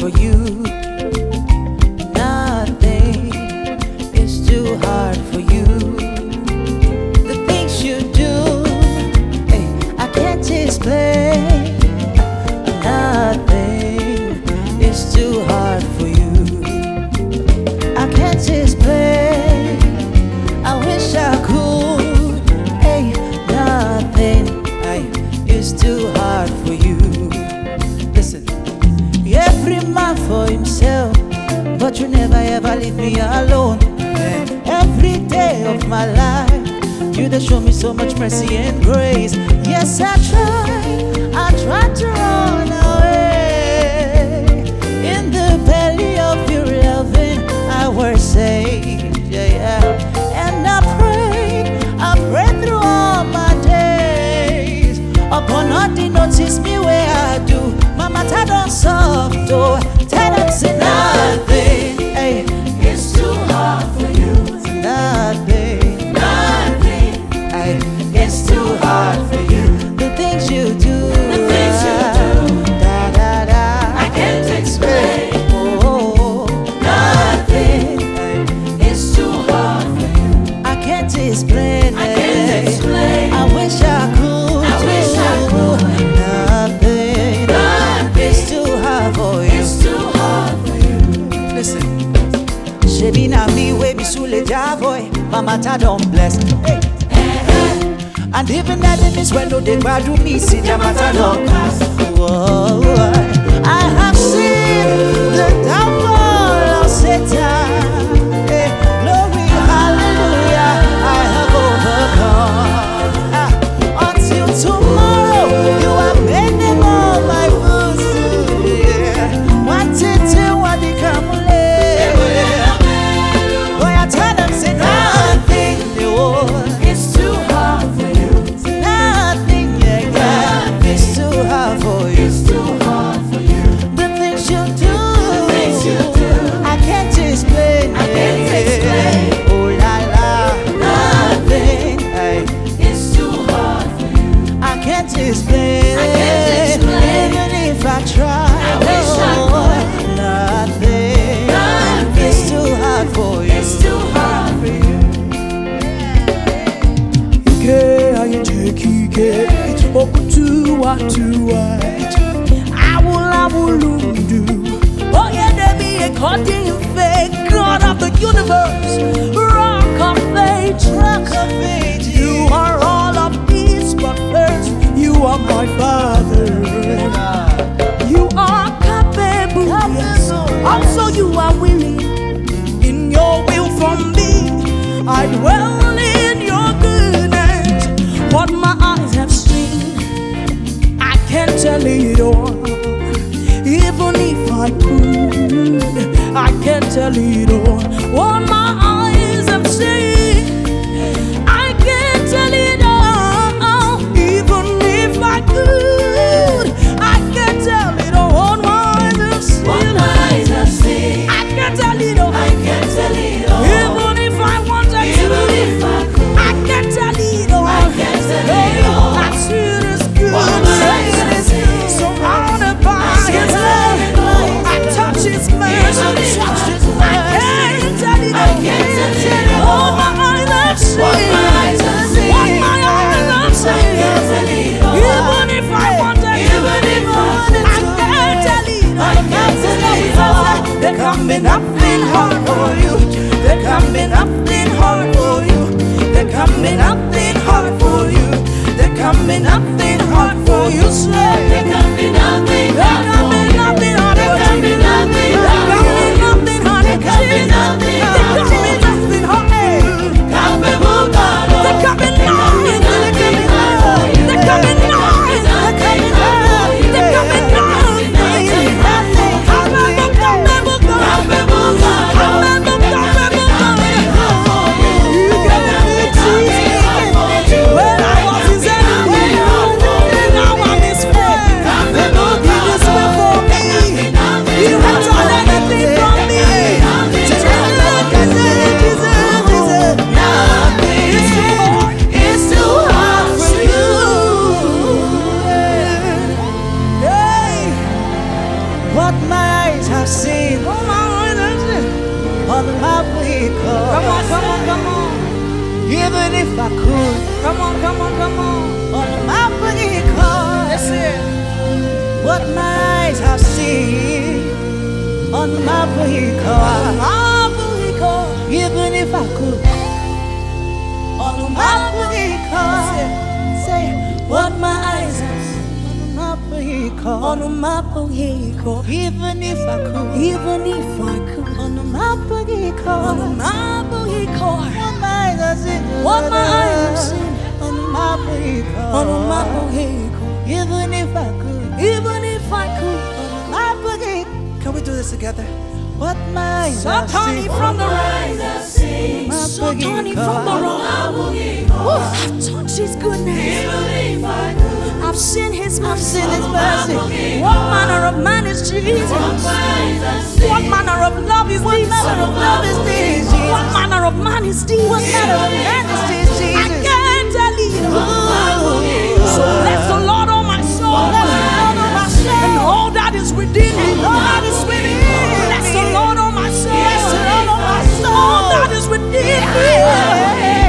for you. Nothing is too hard for you. The things you do, hey, I can't explain. Nothing is too hard for you. I can't explain. I wish I could. Hey, nothing is too hard for you. Listen, every man for himself, but you never ever leave me alone. Every day of my life, you just show me so much mercy and grace. Yes, I tried to run away. In the belly of your loving, I was saved, yeah. And I prayed through all my days. Upon nothing, notice me where I do. Mama, I don't soft, oh. Tell them, say nothing, hey, It's too hard for you. nothing, hey, It's too hard for you. the things you do, The things you do. da da da. I can't explain. Oh, Nothing. hey, It's too hard for you. I can't explain. I can't explain. I wish I could. I wish I could. Nothing, it's too hard for you. It's too hard for you. Listen, she be na me way be sule boy. Mama ta don't bless. Hey. And even enemies when no they bad to me, see their matter don't cast. Whoa, I have seen the downfall of Satan. Hey, glory, hallelujah, I have overcome. Until tomorrow, you are making all my food. Yeah. What it do, what they come boy, I tell them, say nothing, oh. It's too hard for you. Nothing, yeah. It's too hard for you. It's too hard for you. The things you do, things you do. I can't explain. I can't explain. Oh la la, nothing, hey, It's too hard for you. I can't explain. I can't explain. Even if I try, I wish I could. nothing, Nothing. it's too hard for you. It's too hard for you. Ike ayeteke okutu watuwa awulawulundu. Oh yeah, there be a God in faith, God of the universe, rock of ages. Rock of ages. You are all of peace, but first you are my Father. You are capable, yes. Also you are willing. In your will for me, I dwell in your goodness. What my eyes have seen, I can't tell it all. Even if I could, I can't tell it all. What my eyes have seen, I can't tell it all. Even if I could, I can't tell it all. What my eyes have seen, What my eyes have seen, I can't tell it all. I can't tell it all. Even if I wanted Even to, if I could, I can't tell it all. I can't tell it all. I see this good, What my eyes have seen, surrounded by His love. I touch His mercy. I can't tell it I can't tell it all. What my eyes have seen, What my eyes have seen, what my eyes have I can't tell seen. it all. Even if I wanted Even to, if I wanted I to, can't tell it I can't tell it all. There can be nothing hard for you. There can be nothing hard for you. There can be nothing hard for you. There can be nothing hard for you. Say There can be nothing there hard can for be you. nothing hard There for can you. be nothing There hard can for be you. nothing hard. There can be nothing There hard can for be you. nothing hard. Hey. Capable God, oh. There can be nothing. There can be hard for you. nothing. There can be nothing. There can be nothing. There can be nothing. Nothing. Capable God. Capable God, my eyes have seen. Oh my eyes have seen. On the map we call. Come on, come on, come on. Even if I could. Come on, come on, come on. On the map we call. That's it. What my eyes have seen. On the map we call. Even if I could. On the map we call. Say what my eyes have seen. On the map we call. Even if I could. Even if I could. On the map we call. On the map we call. What my eyes have seen. What my eyes have seen. On the map we call. On the map we call. Even if I could. Even if I could. On the map we. Can we do this together? What my eyes have seen. from the rise. So Tony from the rise. I've touched his goodness. I've seen his mercy. What manner of man is Jesus? What manner of love is this? What manner of man is this? I can't tell you. So bless the Lord, oh my soul, and all that is within me. Bless the Lord, oh my soul, all that is within me.